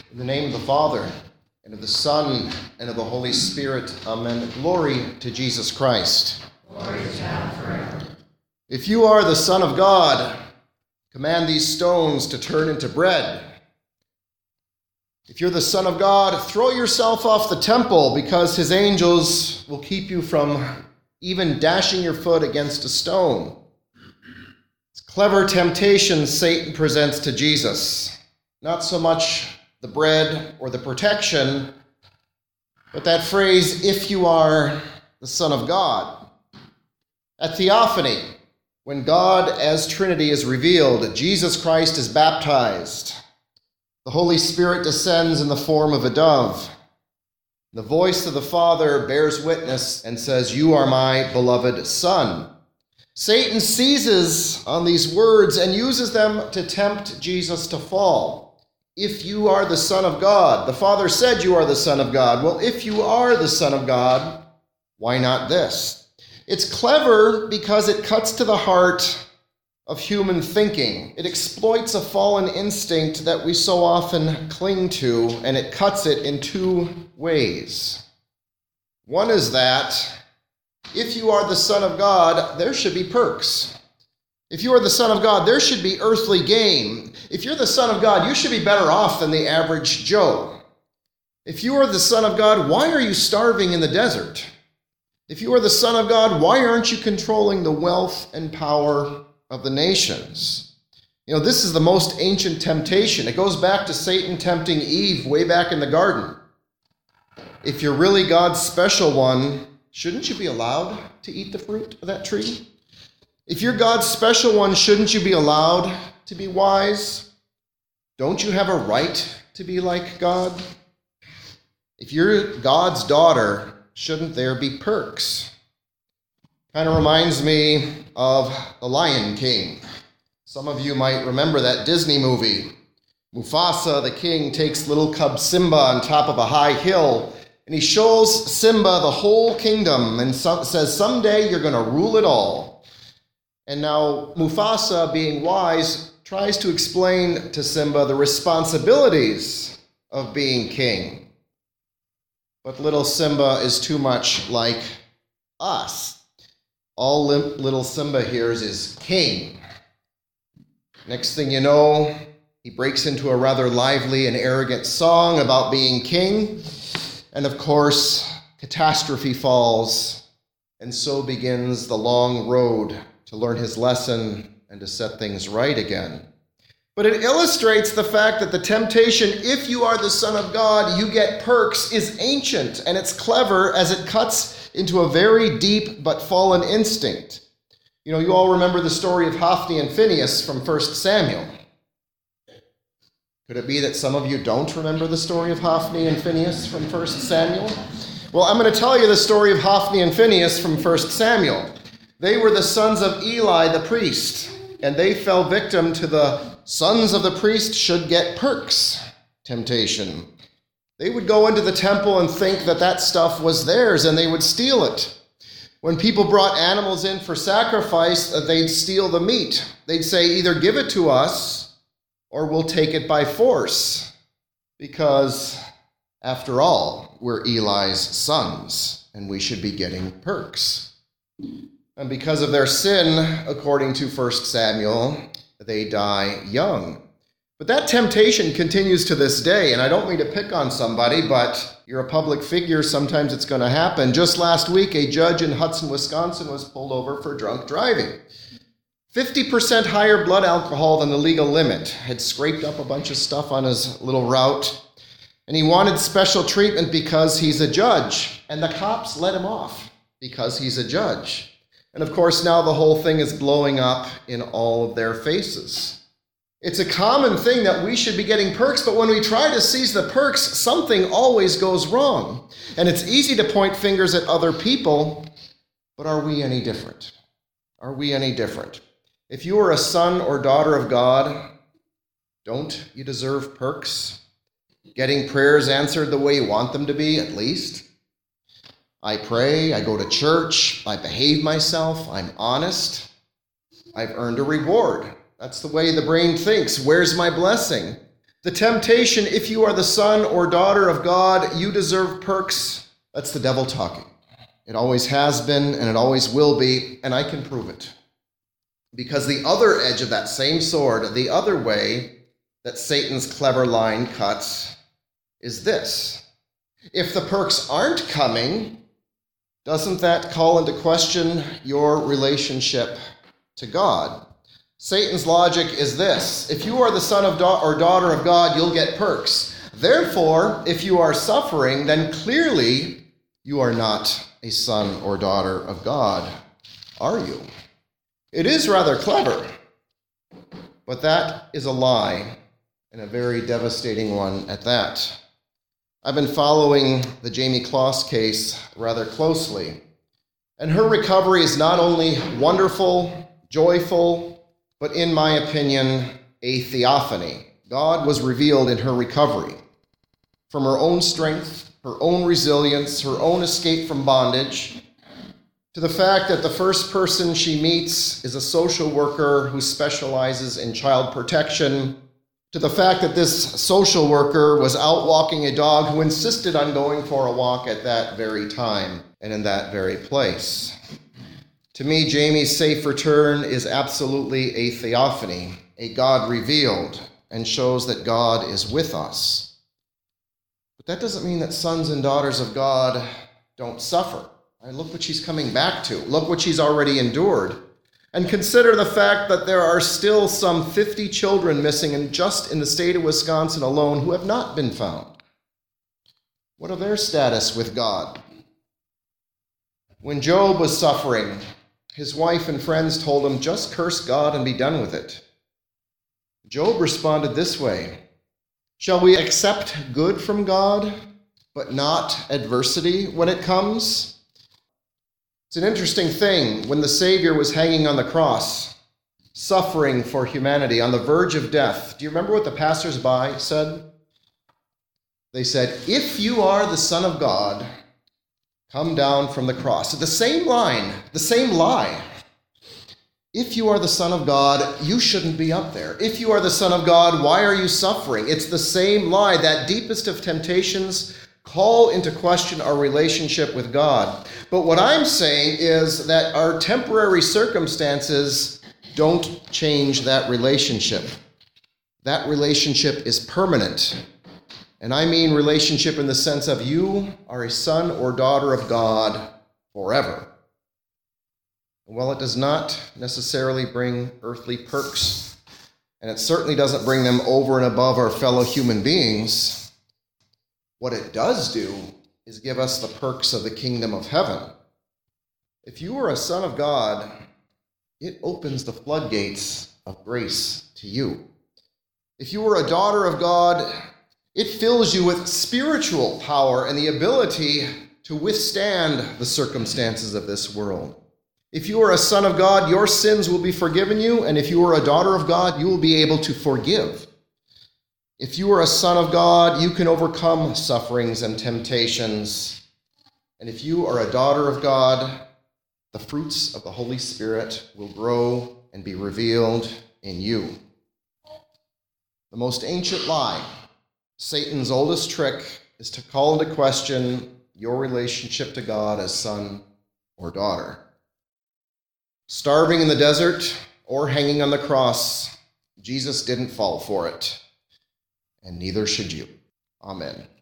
In the name of the Father, and of the Son, and of the Holy Spirit. Amen. Glory to Jesus Christ. Glory to God forever. If you are the Son of God, command these stones to turn into bread. If you're the Son of God, throw yourself off the temple, because his angels will keep you from even dashing your foot against a stone. It's clever temptation Satan presents to Jesus. Not so much the bread or the protection, but that phrase, if you are the Son of God. At Theophany, when God as Trinity is revealed, Jesus Christ is baptized. The Holy Spirit descends in the form of a dove. The voice of the Father bears witness and says, "You are my beloved Son." Satan seizes on these words and uses them to tempt Jesus to fall. If you are the Son of God, the Father said you are the Son of God. Well, if you are the Son of God, why not this? It's clever because it cuts to the heart of human thinking. It exploits a fallen instinct that we so often cling to, and it cuts it in two ways. One is that if you are the Son of God, there should be perks. If you are the Son of God, there should be earthly gain. If you're the Son of God, you should be better off than the average Joe. If you are the Son of God, why are you starving in the desert? If you are the Son of God, why aren't you controlling the wealth and power of the nations? This is the most ancient temptation. It goes back to Satan tempting Eve way back in the garden. If you're really God's special one, shouldn't you be allowed to eat the fruit of that tree? If you're God's special one, shouldn't you be allowed to be wise? Don't you have a right to be like God? If you're God's daughter, shouldn't there be perks? Kind of reminds me of The Lion King. Some of you might remember that Disney movie. Mufasa, the king, takes little cub Simba on top of a high hill, and he shows Simba the whole kingdom and says, "Someday you're going to rule it all." And now Mufasa, being wise, tries to explain to Simba the responsibilities of being king. But little Simba is too much like us. All little Simba hears is king. Next thing you know, he breaks into a rather lively and arrogant song about being king. And of course, catastrophe falls, and so begins the long road to learn his lesson and to set things right again. But it illustrates the fact that the temptation, if you are the Son of God, you get perks, is ancient, and it's clever as it cuts into a very deep but fallen instinct. You all remember the story of Hophni and Phinehas from 1 Samuel. Could it be that some of you don't remember the story of Hophni and Phinehas from 1 Samuel? Well, I'm going to tell you the story of Hophni and Phinehas from 1 Samuel. They were the sons of Eli the priest, and they fell victim to the sons of the priest should get perks temptation. They would go into the temple and think that that stuff was theirs, and they would steal it. When people brought animals in for sacrifice, they'd steal the meat. They'd say, either give it to us or we'll take it by force, because after all, we're Eli's sons, and we should be getting perks. And because of their sin, according to 1 Samuel, they die young. But that temptation continues to this day, and I don't mean to pick on somebody, but you're a public figure, sometimes it's going to happen. Just last week, a judge in Hudson, Wisconsin was pulled over for drunk driving. 50% higher blood alcohol than the legal limit. Had scraped up a bunch of stuff on his little route, and he wanted special treatment because he's a judge, and the cops let him off because he's a judge. And of course, now the whole thing is blowing up in all of their faces. It's a common thing that we should be getting perks, but when we try to seize the perks, something always goes wrong. And it's easy to point fingers at other people, but are we any different? Are we any different? If you are a son or daughter of God, don't you deserve perks? Getting prayers answered the way you want them to be, at least? I pray, I go to church, I behave myself, I'm honest. I've earned a reward. That's the way the brain thinks. Where's my blessing? The temptation, if you are the son or daughter of God, you deserve perks. That's the devil talking. It always has been and it always will be, and I can prove it. Because the other edge of that same sword, the other way that Satan's clever line cuts, is this. If the perks aren't coming, doesn't that call into question your relationship to God? Satan's logic is this. If you are the son of or daughter of God, you'll get perks. Therefore, if you are suffering, then clearly you are not a son or daughter of God, are you? It is rather clever, but that is a lie, and a very devastating one at that. I've been following the Jamie Kloss case rather closely, and her recovery is not only wonderful, joyful, but in my opinion, a theophany. God was revealed in her recovery. From her own strength, her own resilience, her own escape from bondage, to the fact that the first person she meets is a social worker who specializes in child protection, to the fact that this social worker was out walking a dog who insisted on going for a walk at that very time and in that very place. To me, Jamie's safe return is absolutely a theophany, a God revealed, and shows that God is with us. But that doesn't mean that sons and daughters of God don't suffer. Look what she's coming back to. Look what she's already endured. And consider the fact that there are still some 50 children missing just in the state of Wisconsin alone who have not been found. What of their status with God? When Job was suffering, his wife and friends told him, just curse God and be done with it. Job responded this way, shall we accept good from God, but not adversity when it comes? It's an interesting thing. When the Savior was hanging on the cross, suffering for humanity, on the verge of death, do you remember what the passersby said? They said, if you are the Son of God, come down from the cross. The same line, the same lie. If you are the Son of God, you shouldn't be up there. If you are the Son of God, why are you suffering? It's the same lie. That deepest of temptations call into question our relationship with God. But what I'm saying is that our temporary circumstances don't change that relationship. That relationship is permanent. And I mean relationship in the sense of you are a son or daughter of God forever. And while it does not necessarily bring earthly perks, and it certainly doesn't bring them over and above our fellow human beings, what it does do is give us the perks of the kingdom of heaven. If you are a son of God, it opens the floodgates of grace to you. If you are a daughter of God, it fills you with spiritual power and the ability to withstand the circumstances of this world. If you are a son of God, your sins will be forgiven you, and if you are a daughter of God, you will be able to forgive. If you are a son of God, you can overcome sufferings and temptations. And if you are a daughter of God, the fruits of the Holy Spirit will grow and be revealed in you. The most ancient lie, Satan's oldest trick, is to call into question your relationship to God as son or daughter. Starving in the desert or hanging on the cross, Jesus didn't fall for it, and neither should you. Amen.